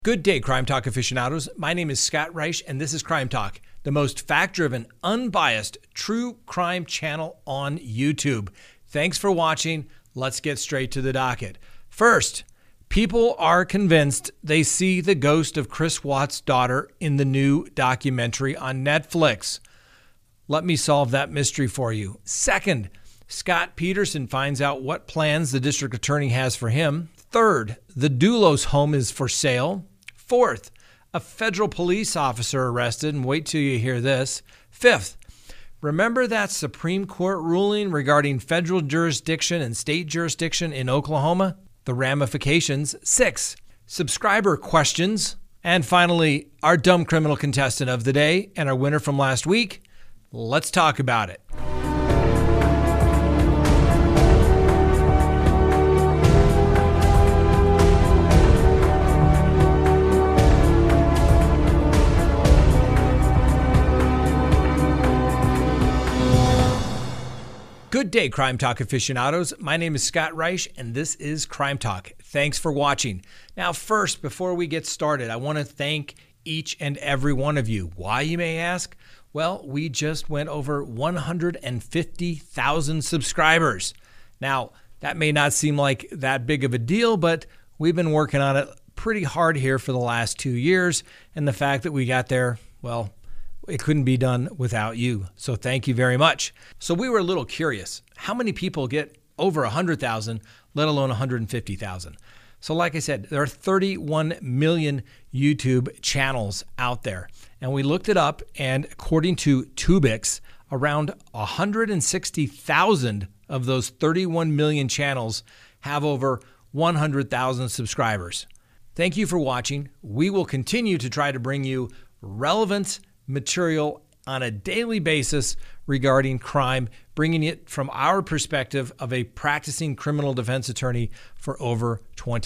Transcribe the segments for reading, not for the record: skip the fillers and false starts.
Good day, Crime Talk aficionados. My name is Scott Reich, and this is Crime Talk, the most fact-driven, unbiased, true crime channel on YouTube. Thanks for watching. Let's get straight to the docket. First, people are convinced they see the ghost of Chris Watts' daughter in the new documentary on Netflix. Let me solve that mystery for you. Second, Scott Peterson finds out what plans the district attorney has for him. Third, the Doulos home is for sale. Fourth, a federal police officer arrested, and wait till you hear this. Fifth, remember that Supreme Court ruling regarding federal jurisdiction and state jurisdiction in Oklahoma? The ramifications. Six, subscriber questions. And finally, our dumb criminal contestant of the day and our winner from last week. Let's talk about it. Good day, Crime Talk aficionados. My name is Scott Reich, and this is Crime Talk. Thanks for watching. Now, first, before we get started, I want to thank each and every one of you. Why, you may ask? Well, we just went over 150,000 subscribers. Now, that may not seem like that big of a deal, but we've been working on it pretty hard here for the last 2 years, and the fact that we got there, well, it couldn't be done without you. So thank you very much. So we were a little curious. How many people get over 100,000, let alone 150,000? So like I said, there are 31 million YouTube channels out there. And we looked it up, and according to Tubix, around 160,000 of those 31 million channels have over 100,000 subscribers. Thank you for watching. We will continue to try to bring you relevant material on a daily basis regarding crime, bringing it from our perspective of a practicing criminal defense attorney for over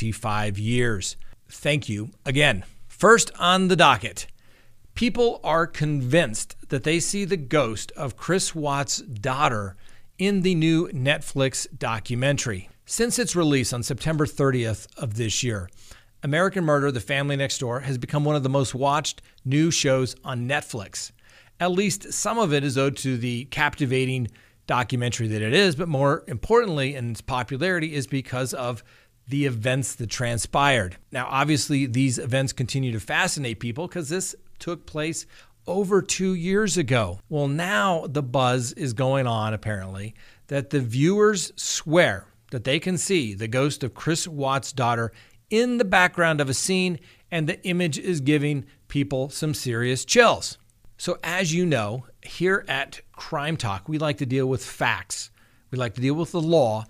25 years. Thank you again. First on the docket, people are convinced that they see the ghost of Chris Watts' daughter in the new Netflix documentary. Since its release on September 30th of this year, American Murder: The Family Next Door has become one of the most watched new shows on Netflix. At least some of it is owed to the captivating documentary that it is, but more importantly in its popularity is because of the events that transpired. Now, obviously, these events continue to fascinate people because this took place over 2 years ago. Well, now the buzz is going on, apparently, that the viewers swear that they can see the ghost of Chris Watts' daughter in the background of a scene, and the image is giving people some serious chills. So as you know, here at Crime Talk, we like to deal with facts. We like to deal with the law,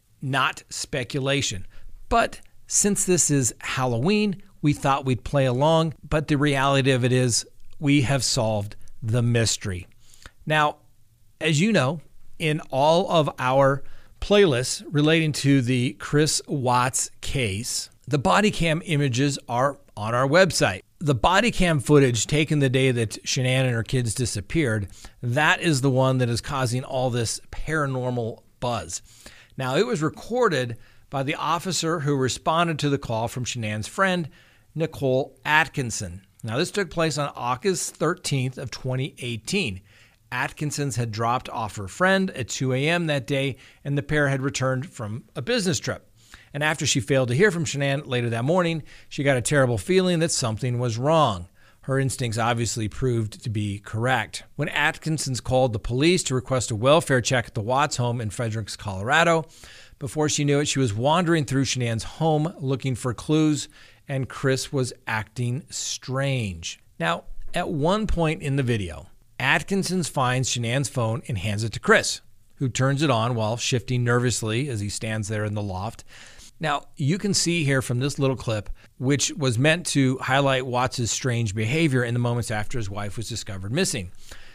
not speculation. But since this is Halloween, we thought we'd play along, but the reality of it is we have solved the mystery. Now, as you know, in all of our playlists relating to the Chris Watts case, the body cam images are on our website. The body cam footage taken the day that Shanann and her kids disappeared, that is the one that is causing all this paranormal buzz. Now, it was recorded by the officer who responded to the call from Shanann's friend, Nicole Atkinson. Now, this took place on August 13th of 2018. Atkinson's had dropped off her friend at 2 a.m. that day, and the pair had returned from a business trip. And after she failed to hear from Shanann later that morning, she got a terrible feeling that something was wrong. Her instincts obviously proved to be correct. When Atkinson's called the police to request a welfare check at the Watts home in Fredericks, Colorado, before she knew it, she was wandering through Shanann's home looking for clues, and Chris was acting strange. Now, at one point in the video, Atkinson finds Shanann's phone and hands it to Chris, who turns it on while shifting nervously as he stands there in the loft. Now, you can see here from this little clip, which was meant to highlight Watts' strange behavior in the moments after his wife was discovered missing.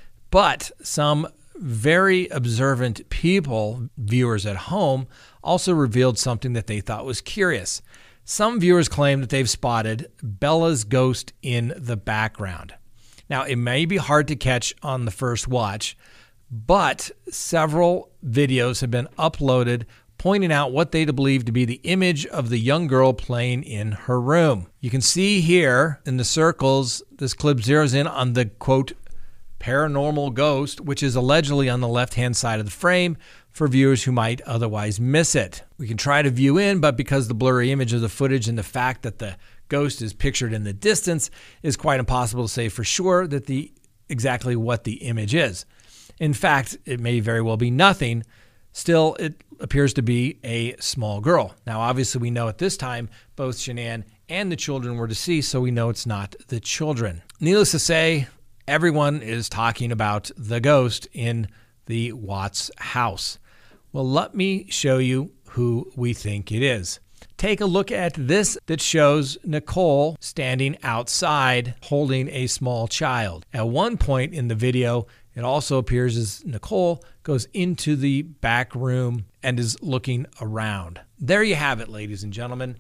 But some very observant people, viewers at home, also revealed something that they thought was curious. Some viewers claim that they've spotted Bella's ghost in the background. Now, it may be hard to catch on the first watch, but several videos have been uploaded pointing out what they believe to be the image of the young girl playing in her room. You can see here in the circles, this clip zeroes in on the, quote, paranormal ghost, which is allegedly on the left-hand side of the frame for viewers who might otherwise miss it. We can try to view in, but because the blurry image of the footage and the fact that the ghost is pictured in the distance, is quite impossible to say for sure that exactly what the image is. In fact, it may very well be nothing. Still, it appears to be a small girl. Now, obviously, we know at this time both Shanann and the children were deceased, so we know it's not the children. Needless to say, everyone is talking about the ghost in the Watts house. Well, let me show you who we think it is. Take a look at this that shows Nicole standing outside holding a small child. At one point in the video, it also appears as Nicole goes into the back room and is looking around. There you have it, ladies and gentlemen.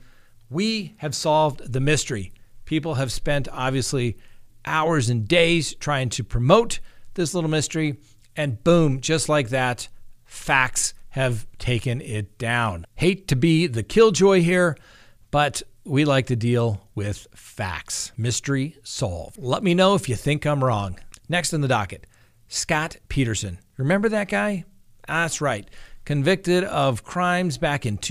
We have solved the mystery. People have spent, obviously, hours and days trying to promote this little mystery, and boom, just like that, facts have taken it down. Hate to be the killjoy here, but we like to deal with facts. Mystery solved. Let me know if you think I'm wrong. Next on the docket, Scott Peterson. Remember that guy? That's right. Convicted of crimes back in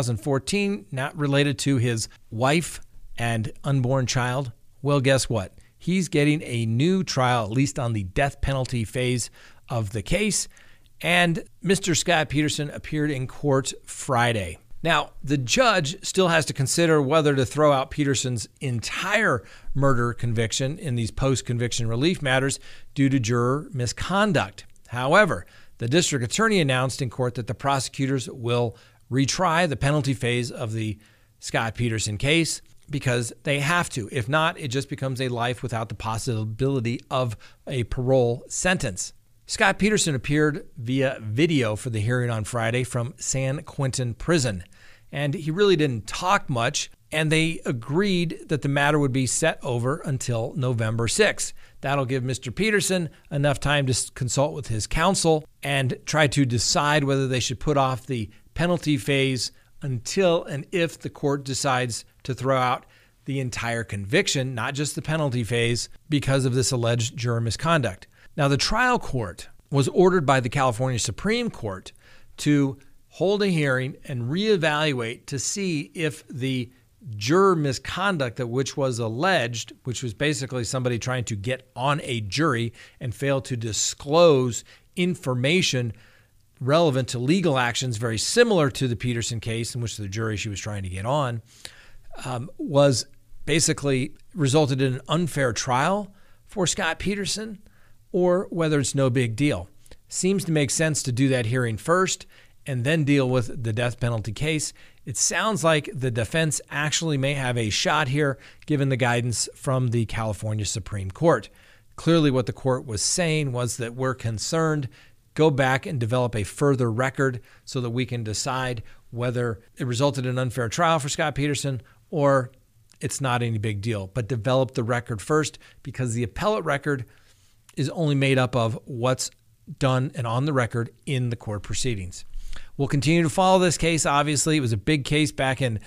2014, not related to his wife and unborn child. Well, guess what? He's getting a new trial, at least on the death penalty phase of the case. And Mr. Scott Peterson appeared in court Friday. Now, the judge still has to consider whether to throw out Peterson's entire murder conviction in these post-conviction relief matters due to juror misconduct. However, the district attorney announced in court that the prosecutors will retry the penalty phase of the Scott Peterson case because they have to. If not, it just becomes a life without the possibility of a parole sentence. Scott Peterson appeared via video for the hearing on Friday from San Quentin Prison, and he really didn't talk much, and they agreed that the matter would be set over until November 6th. That'll give Mr. Peterson enough time to consult with his counsel and try to decide whether they should put off the penalty phase until and if the court decides to throw out the entire conviction, not just the penalty phase, because of this alleged juror misconduct. Now, the trial court was ordered by the California Supreme Court to hold a hearing and reevaluate to see if the juror misconduct that which was alleged, which was basically somebody trying to get on a jury and failed to disclose information relevant to legal actions very similar to the Peterson case in which the jury she was trying to get on, was basically resulted in an unfair trial for Scott Peterson, or whether it's no big deal. Seems to make sense to do that hearing first and then deal with the death penalty case. It sounds like the defense actually may have a shot here, given the guidance from the California Supreme Court. Clearly what the court was saying was that we're concerned, go back and develop a further record so that we can decide whether it resulted in an unfair trial for Scott Peterson or it's not any big deal. But develop the record first, because the appellate record is only made up of what's done and on the record in the court proceedings. We'll continue to follow this case. Obviously, it was a big case back in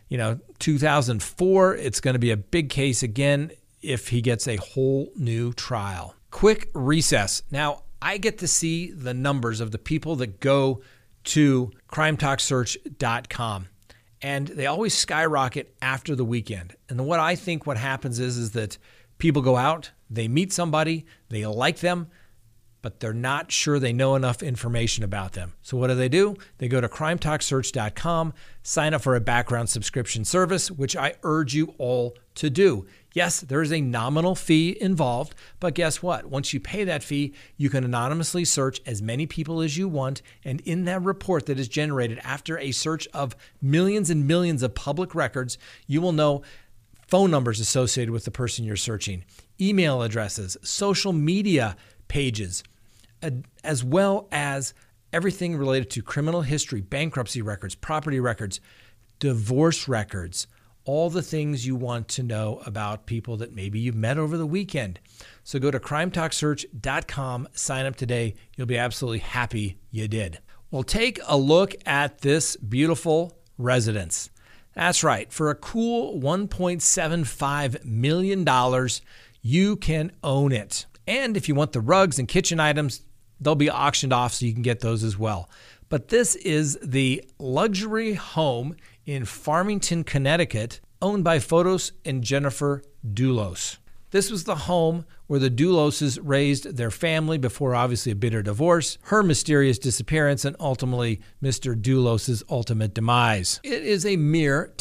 2004. It's going to be a big case again if he gets a whole new trial. Quick recess. Now, I get to see the numbers of the people that go to crimetalksearch.com, and they always skyrocket after the weekend. And what I think what happens is that people go out, they meet somebody, they like them, but they're not sure they know enough information about them. So what do? They go to crimetalksearch.com, sign up for a background subscription service, which I urge you all to do. Yes, there is a nominal fee involved, but guess what? Once you pay that fee, you can anonymously search as many people as you want, and in that report that is generated after a search of millions and millions of public records, you will know phone numbers associated with the person you're searching, email addresses, social media pages, as well as everything related to criminal history, bankruptcy records, property records, divorce records, all the things you want to know about people that maybe you've met over the weekend. So go to crimetalksearch.com, sign up today. You'll be absolutely happy you did. Well, take a look at this beautiful residence. That's right. For a cool $1.75 million, you can own it. And if you want the rugs and kitchen items, they'll be auctioned off so you can get those as well. But this is the luxury home in Farmington, Connecticut, owned by Fotis and Jennifer Dulos. This was the home where the Duloses raised their family before obviously a bitter divorce, her mysterious disappearance, and ultimately Mr. Dulos's ultimate demise. It is a mere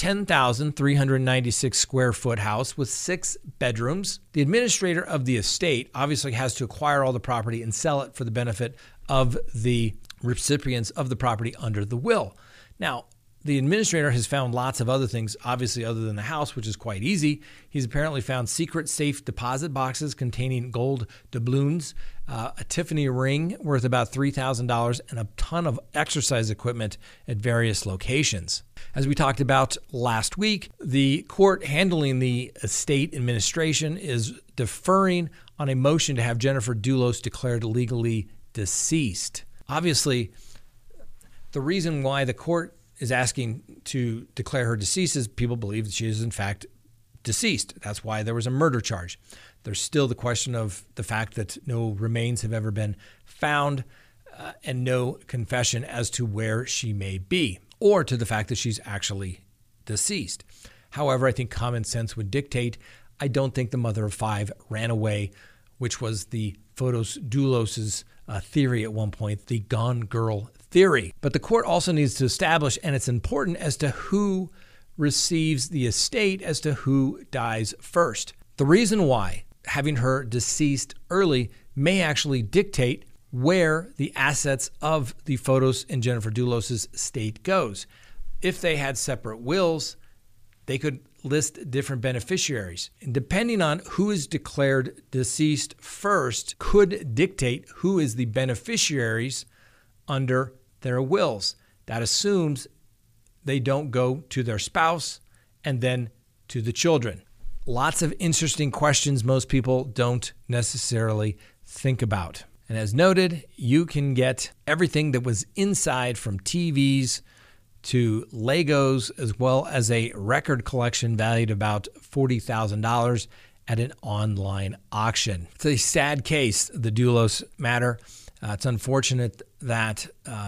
10,396 square foot house with 6 bedrooms. The administrator of the estate obviously has to acquire all the property and sell it for the benefit of the recipients of the property under the will. Now, the administrator has found lots of other things, obviously, other than the house, which is quite easy. He's apparently found secret safe deposit boxes containing gold doubloons, a Tiffany ring worth about $3,000, and a ton of exercise equipment at various locations. As we talked about last week, the court handling the estate administration is deferring on a motion to have Jennifer Dulos declared legally deceased. Obviously, the reason why the court is asking to declare her deceased is people believe that she is in fact deceased. That's why there was a murder charge. There's still the question of the fact that no remains have ever been found and no confession as to where she may be, or to the fact that she's actually deceased. However, I think common sense would dictate, I don't think the mother of 5 ran away, which was the Fotis Dulos' theory at one point, the Gone Girl theory. But the court also needs to establish, and it's important, as to who receives the estate, as to who dies first. The reason why having her deceased early may actually dictate where the assets of the Fotis and Jennifer Dulos' estate goes. If they had separate wills, they could list different beneficiaries. And depending on who is declared deceased first could dictate who is the beneficiaries under their wills. That assumes they don't go to their spouse and then to the children. Lots of interesting questions most people don't necessarily think about. And as noted, you can get everything that was inside, from TVs to Legos, as well as a record collection valued about $40,000 at an online auction. It's a sad case, the Dulos matter. It's unfortunate that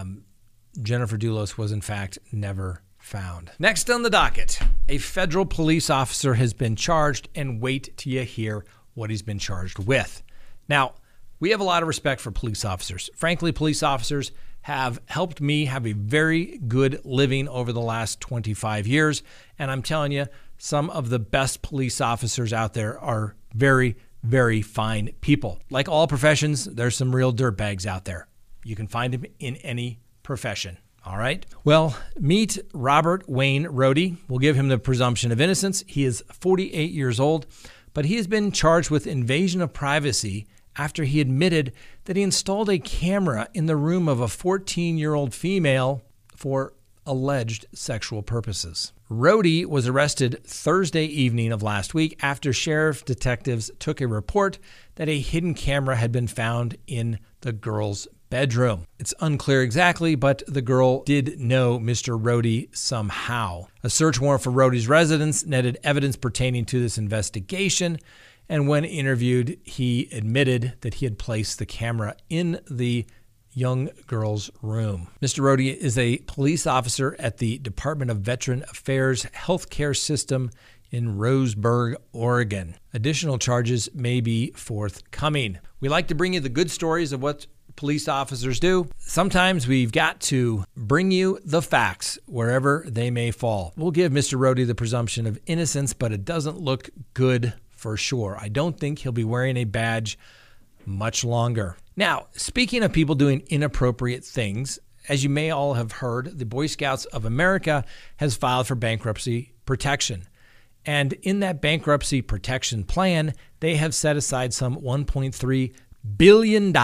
Jennifer Dulos was in fact never found. Next on the docket, a federal police officer has been charged, and wait till you hear what he's been charged with. Now, we have a lot of respect for police officers. Frankly, police officers have helped me have a very good living over the last 25 years. And I'm telling you, some of the best police officers out there are very, very fine people. Like all professions, there's some real dirtbags out there. You can find them in any profession. All right. Well, meet Robert Wayne Rohde. We'll give him the presumption of innocence. He is 48 years old, but he has been charged with invasion of privacy after he admitted that he installed a camera in the room of a 14-year-old female for alleged sexual purposes. Rohde was arrested Thursday evening of last week after sheriff detectives took a report that a hidden camera had been found in the girl's bedroom. It's unclear exactly, but the girl did know Mr. Rohde somehow. A search warrant for Rohde's residence netted evidence pertaining to this investigation, and when interviewed, he admitted that he had placed the camera in the young girl's room. Mr. Rohde is a police officer at the Department of Veteran Affairs Healthcare System in Roseburg, Oregon. Additional charges may be forthcoming. We like to bring you the good stories of what police officers do. Sometimes we've got to bring you the facts wherever they may fall. We'll give Mr. Rohde the presumption of innocence, but it doesn't look good for sure. I don't think he'll be wearing a badge much longer. Now, speaking of people doing inappropriate things, as you may all have heard, the Boy Scouts of America has filed for bankruptcy protection. And in that bankruptcy protection plan, they have set aside some $1.3 billion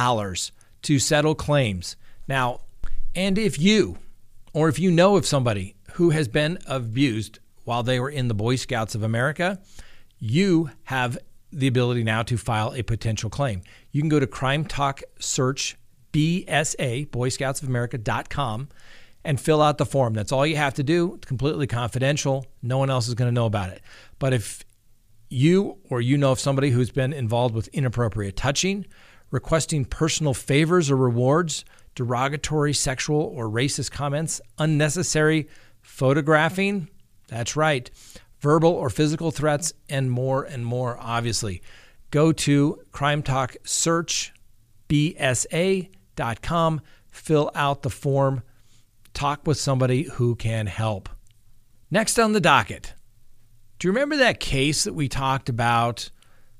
to settle claims. Now, and if you know of somebody who has been abused while they were in the Boy Scouts of America, you have the ability now to file a potential claim. You can go to crimetalksearch.org BSA, BoyScoutsOfAmerica.com, and fill out the form. That's all you have to do. It's completely confidential. No one else is going to know about it. But if you or you know of somebody who's been involved with inappropriate touching, requesting personal favors or rewards, derogatory sexual or racist comments, unnecessary photographing, that's right, verbal or physical threats, and more, obviously. Go to Crime Talk Search, BSA.com, fill out the form, talk with somebody who can help. Next on the docket, do you remember that case that we talked about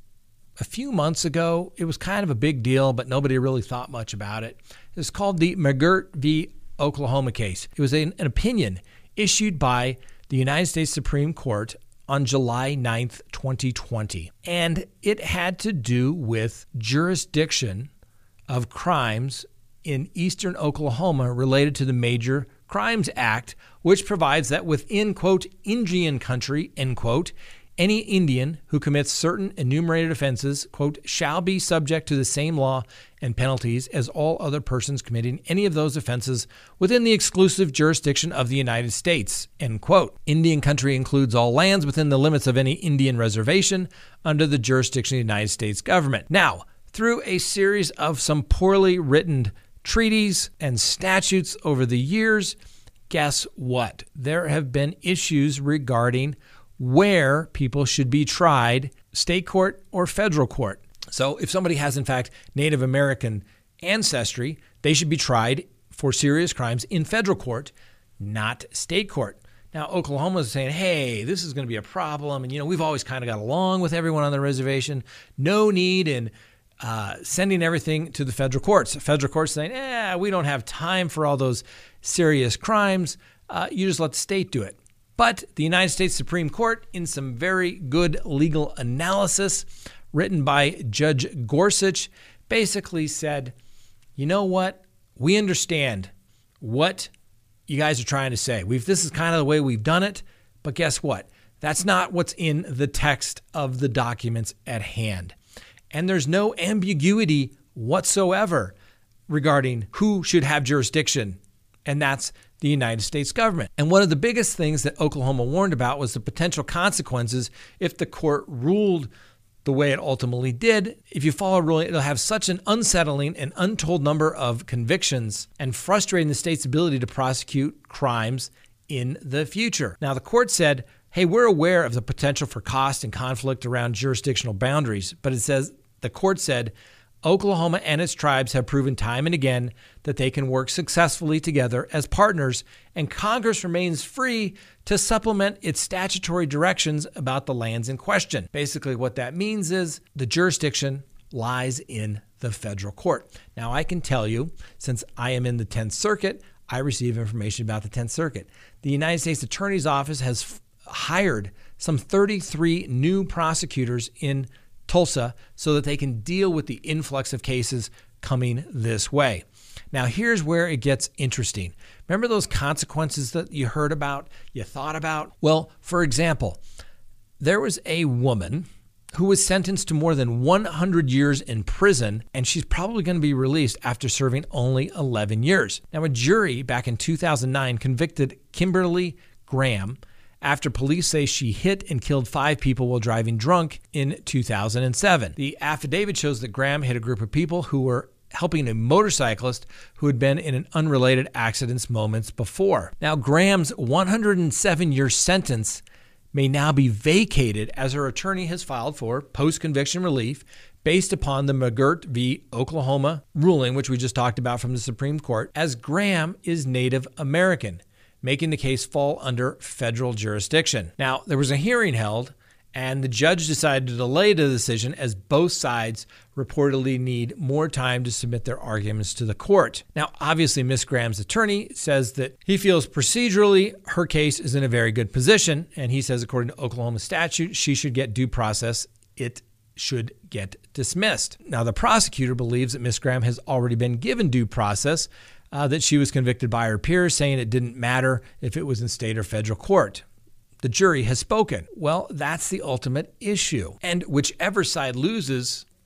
a few months ago? It was kind of a big deal, but nobody really thought much about it. It's called the McGirt v. Oklahoma case. It was an opinion issued by the United States Supreme Court on July 9th, 2020. And it had to do with jurisdiction of crimes in eastern Oklahoma related to the Major Crimes Act, which provides that within, quote, Indian country, end quote, any Indian who commits certain enumerated offenses, quote, shall be subject to the same law and penalties as all other persons committing any of those offenses within the exclusive jurisdiction of the United States, end quote. Indian country includes all lands within the limits of any Indian reservation under the jurisdiction of the United States government. Now, through a series of some poorly written treaties and statutes over the years, guess what? There have been issues regarding where people should be tried, state court or federal court. So if somebody has, in fact, Native American ancestry, they should be tried for serious crimes in federal court, not state court. Now, Oklahoma is saying, hey, this is going to be a problem. And, we've always kind of got along with everyone on the reservation. No need in sending everything to the federal courts. The federal courts saying, we don't have time for all those serious crimes. You just let the state do it. But the United States Supreme Court, in some very good legal analysis written by Judge Gorsuch, basically said, you know what? We understand what you guys are trying to say. This is kind of the way we've done it, but guess what? That's not what's in the text of the documents at hand. And there's no ambiguity whatsoever regarding who should have jurisdiction, and that's the United States government. And one of the biggest things that Oklahoma warned about was the potential consequences if the court ruled the way it ultimately did. If you follow a ruling, it'll have such an unsettling and untold number of convictions and frustrating the state's ability to prosecute crimes in the future. Now, the court said, hey, we're aware of the potential for cost and conflict around jurisdictional boundaries, but the court said, Oklahoma and its tribes have proven time and again that they can work successfully together as partners, and Congress remains free to supplement its statutory directions about the lands in question. Basically, what that means is the jurisdiction lies in the federal court. Now, I can tell you, since I am in the 10th Circuit, I receive information about the 10th Circuit. The United States Attorney's Office has hired some 33 new prosecutors in Tulsa so that they can deal with the influx of cases coming this way. Now, here's where it gets interesting. Remember those consequences that you heard about, you thought about? Well, for example, there was a woman who was sentenced to more than 100 years in prison, and she's probably going to be released after serving only 11 years. Now, a jury back in 2009 convicted Kimberly Graham after police say she hit and killed 5 people while driving drunk in 2007. The affidavit shows that Graham hit a group of people who were helping a motorcyclist who had been in an unrelated accident moments before. Now, Graham's 107-year sentence may now be vacated as her attorney has filed for post-conviction relief based upon the McGirt v. Oklahoma ruling, which we just talked about from the Supreme Court, as Graham is Native American, making the case fall under federal jurisdiction. Now, there was a hearing held, and the judge decided to delay the decision as both sides reportedly need more time to submit their arguments to the court. Now, obviously, Ms. Graham's attorney says that he feels procedurally her case is in a very good position, and he says according to Oklahoma statute, she should get due process. It should get dismissed. Now, the prosecutor believes that Ms. Graham has already been given due process, that she was convicted by her peers, saying it didn't matter if it was in state or federal court. The jury has spoken. Well, that's the ultimate issue. And whichever side loses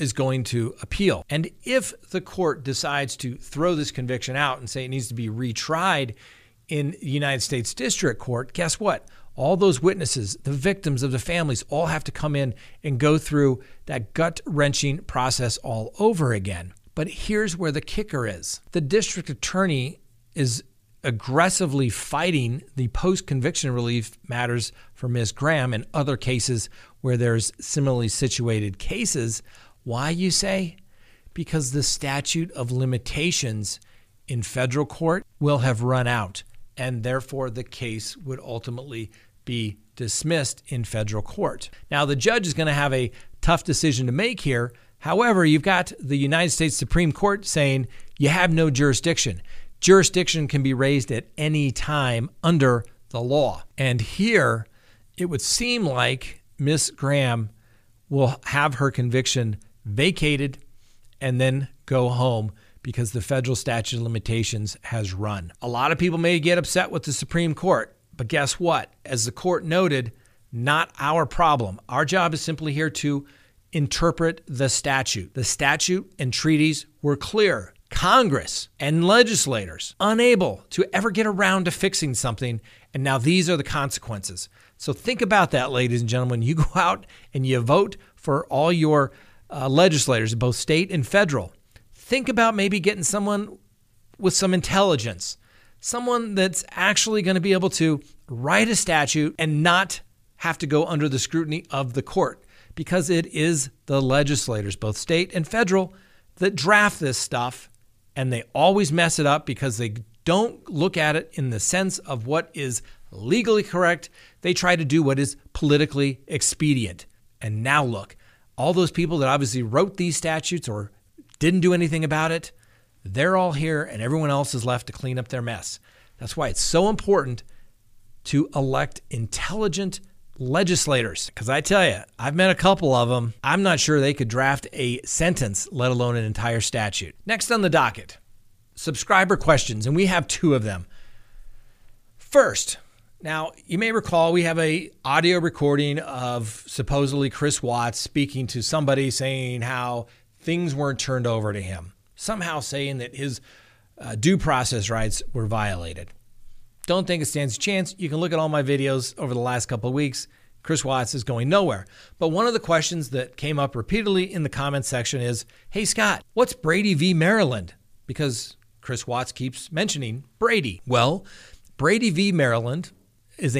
is going to appeal. And if the court decides to throw this conviction out and say it needs to be retried in the United States District Court, guess what? All those witnesses, the victims of the families, all have to come in and go through that gut-wrenching process all over again. But here's where the kicker is. The district attorney is aggressively fighting the post-conviction relief matters for Ms. Graham and other cases where there's similarly situated cases. Why, you say? Because the statute of limitations in federal court will have run out, and therefore the case would ultimately be dismissed in federal court. Now, the judge is going to have a tough decision to make here. However, you've got the United States Supreme Court saying you have no jurisdiction. Jurisdiction can be raised at any time under the law. And here, it would seem like Ms. Graham will have her conviction vacated and then go home because the federal statute of limitations has run. A lot of people may get upset with the Supreme Court, but guess what? As the court noted, not our problem. Our job is simply here to interpret the statute. The statute and treaties were clear. Congress and legislators unable to ever get around to fixing something, and now these are the consequences. So think about that, ladies and gentlemen. You go out and you vote for all your legislators, both state and federal. Think about maybe getting someone with some intelligence, someone that's actually going to be able to write a statute and not have to go under the scrutiny of the court, because it is the legislators, both state and federal, that draft this stuff, and they always mess it up because they don't look at it in the sense of what is legally correct. They try to do what is politically expedient. And now look, all those people that obviously wrote these statutes or didn't do anything about it, they're all here and everyone else is left to clean up their mess. That's why it's so important to elect intelligent legislators. Because I tell you, I've met a couple of them. I'm not sure they could draft a sentence, let alone an entire statute. Next on the docket, subscriber questions, and we have two of them. First, now you may recall we have a audio recording of supposedly Chris Watts speaking to somebody saying how things weren't turned over to him, somehow saying that his due process rights were violated. Don't think it stands a chance. You can look at all my videos over the last couple of weeks. Chris Watts is going nowhere. But one of the questions that came up repeatedly in the comments section is, hey, Scott, what's Brady v. Maryland? Because Chris Watts keeps mentioning Brady. Well, Brady v. Maryland is a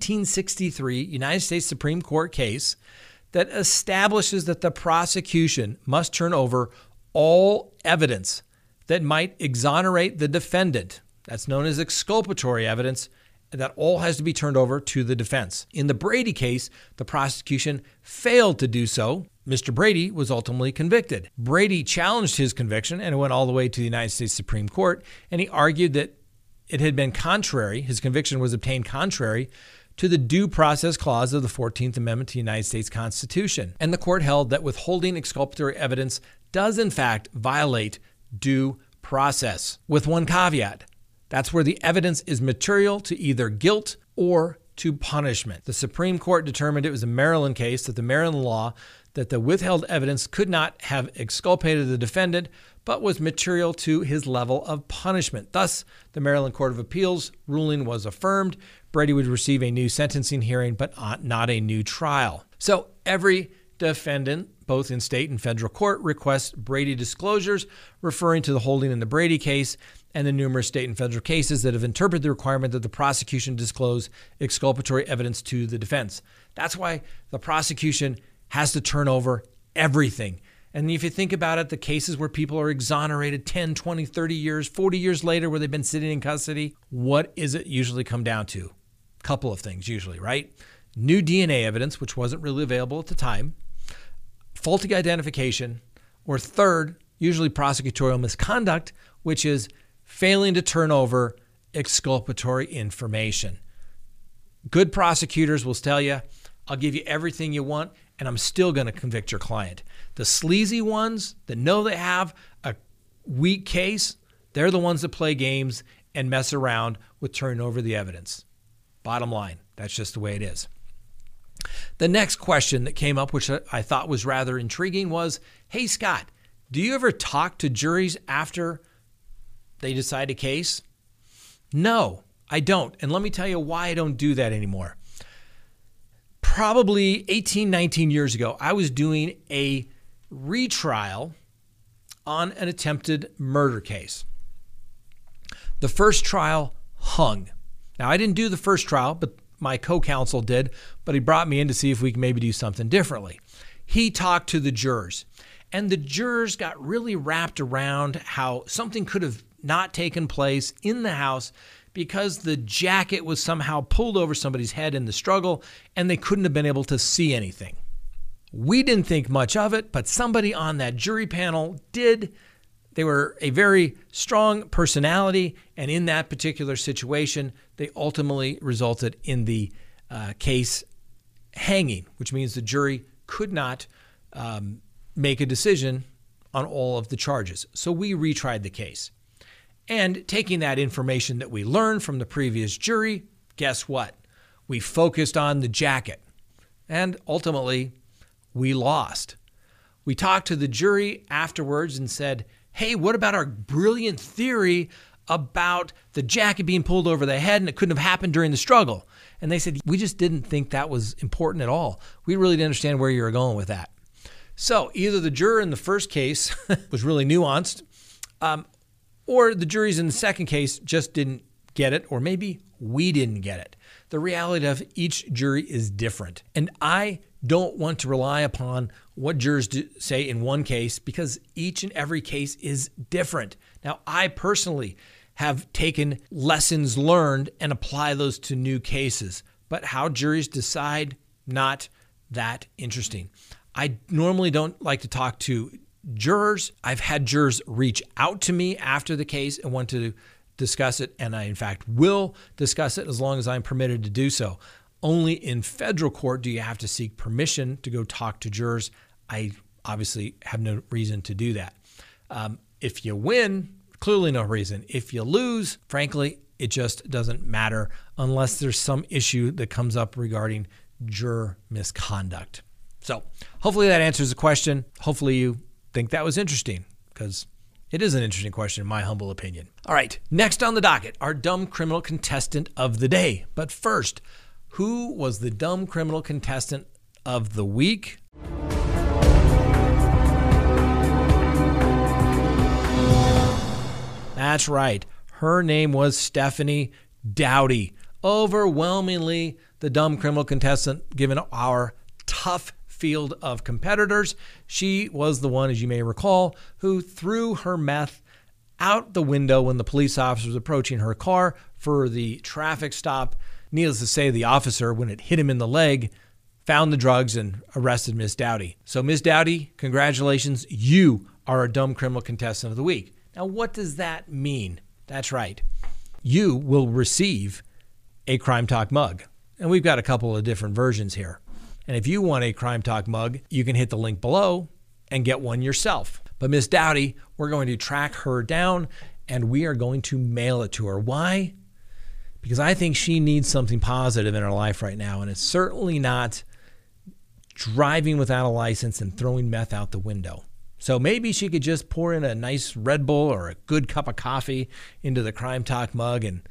1963 United States Supreme Court case that establishes that the prosecution must turn over all evidence that might exonerate the defendant. That's known as exculpatory evidence, and that all has to be turned over to the defense. In the Brady case, the prosecution failed to do so. Mr. Brady was ultimately convicted. Brady challenged his conviction, and it went all the way to the United States Supreme Court, and he argued that it had been contrary, his conviction was obtained contrary to the due process clause of the 14th Amendment to the United States Constitution. And the court held that withholding exculpatory evidence does in fact violate due process, with one caveat. That's where the evidence is material to either guilt or to punishment. The Supreme Court determined it was a Maryland case, that the Maryland law, that the withheld evidence could not have exculpated the defendant, but was material to his level of punishment. Thus, the Maryland Court of Appeals ruling was affirmed. Brady would receive a new sentencing hearing, but not a new trial. So every defendant, both in state and federal court, requests Brady disclosures, referring to the holding in the Brady case and the numerous state and federal cases that have interpreted the requirement that the prosecution disclose exculpatory evidence to the defense. That's why the prosecution has to turn over everything. And if you think about it, the cases where people are exonerated 10, 20, 30 years, 40 years later, where they've been sitting in custody, what is it usually come down to? A couple of things usually, right? New DNA evidence, which wasn't really available at the time, faulty identification, or third, usually prosecutorial misconduct, which is failing to turn over exculpatory information. Good prosecutors will tell you, I'll give you everything you want, and I'm still going to convict your client. The sleazy ones that know they have a weak case, they're the ones that play games and mess around with turning over the evidence. Bottom line, that's just the way it is. The next question that came up, which I thought was rather intriguing, was, hey, Scott, do you ever talk to juries after they decide a case? No, I don't. And let me tell you why I don't do that anymore. Probably 18, 19 years ago, I was doing a retrial on an attempted murder case. The first trial hung. Now, I didn't do the first trial, but my co-counsel did, but he brought me in to see if we can maybe do something differently. He talked to the jurors, and the jurors got really wrapped around how something could have not taken place in the house because the jacket was somehow pulled over somebody's head in the struggle, and they couldn't have been able to see anything. We didn't think much of it, but somebody on that jury panel did. They were a very strong personality, and in that particular situation, they ultimately resulted in the case hanging, which means the jury could not make a decision on all of the charges. So we retried the case. And taking that information that we learned from the previous jury, guess what? We focused on the jacket, and ultimately, we lost. We talked to the jury afterwards and said, hey, what about our brilliant theory about the jacket being pulled over the head and it couldn't have happened during the struggle? And they said, we just didn't think that was important at all. We really didn't understand where you were going with that. So either the juror in the first case was really nuanced, or the juries in the second case just didn't get it, or maybe we didn't get it. The reality of each jury is different. And I don't want to rely upon what jurors say in one case because each and every case is different. Now, I personally have taken lessons learned and apply those to new cases, but how juries decide, not that interesting. I normally don't like to talk to jurors. I've had jurors reach out to me after the case and want to discuss it, and I, in fact, will discuss it as long as I'm permitted to do so. Only in federal court do you have to seek permission to go talk to jurors. I obviously have no reason to do that. If you win, clearly no reason. If you lose, frankly, it just doesn't matter unless there's some issue that comes up regarding juror misconduct. So hopefully that answers the question. Hopefully you think that was interesting, because it is an interesting question in my humble opinion. All right, next on the docket, our dumb criminal contestant of the day. But first, who was the dumb criminal contestant of the week? That's right. Her name was Stephanie Dowdy. Overwhelmingly the dumb criminal contestant given our tough field of competitors. She was the one, as you may recall, who threw her meth out the window when the police officer was approaching her car for the traffic stop. Needless to say, the officer, when it hit him in the leg, found the drugs and arrested Miss Dowdy. So, Miss Dowdy, congratulations. You are a dumb criminal contestant of the week. Now, what does that mean? That's right. You will receive a Crime Talk mug. And we've got a couple of different versions here. And if you want a Crime Talk mug, you can hit the link below and get one yourself. But Miss Dowdy, we're going to track her down and we are going to mail it to her. Why? Because I think she needs something positive in her life right now, and it's certainly not driving without a license and throwing meth out the window. So maybe she could just pour in a nice Red Bull or a good cup of coffee into the Crime Talk mug and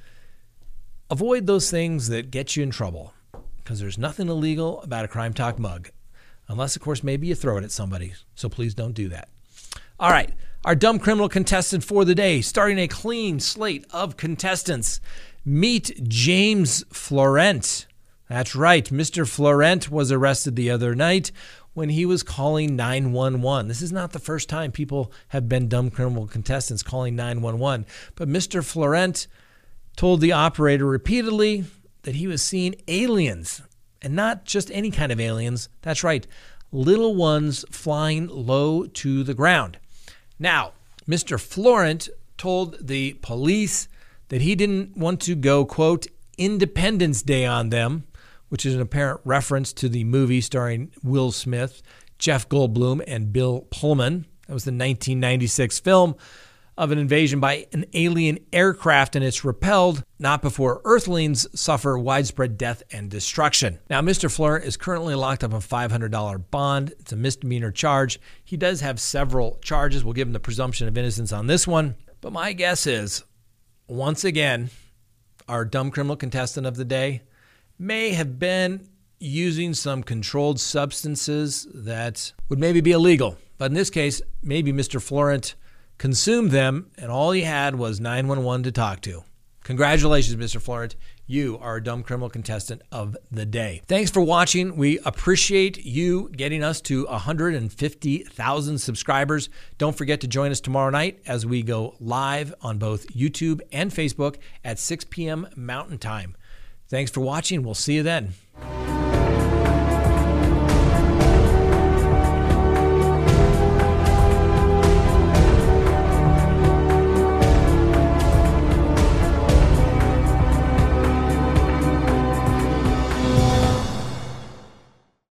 avoid those things that get you in trouble, because there's nothing illegal about a Crime Talk mug, unless, of course, maybe you throw it at somebody. So please don't do that. All right, our dumb criminal contestant for the day, starting a clean slate of contestants. Meet James Florent. That's right. Mr. Florent was arrested the other night when he was calling 911. This is not the first time people have been dumb criminal contestants calling 911. But Mr. Florent told the operator repeatedly that he was seeing aliens, and not just any kind of aliens. That's right. Little ones flying low to the ground. Now, Mr. Florent told the police that he didn't want to go, quote, Independence Day on them, which is an apparent reference to the movie starring Will Smith, Jeff Goldblum, and Bill Pullman. That was the 1996 film of an invasion by an alien aircraft and it's repelled, not before Earthlings suffer widespread death and destruction. Now, Mr. Florent is currently locked up on a $500 bond. It's a misdemeanor charge. He does have several charges. We'll give him the presumption of innocence on this one. But my guess is, once again, our dumb criminal contestant of the day may have been using some controlled substances that would maybe be illegal. But in this case, maybe Mr. Florent consumed them and all he had was 911 to talk to. Congratulations, Mr. Florent. You are a dumb criminal contestant of the day. Thanks for watching. We appreciate you getting us to 150,000 subscribers. Don't forget to join us tomorrow night as we go live on both YouTube and Facebook at 6 p.m. Mountain Time. Thanks for watching. We'll see you then.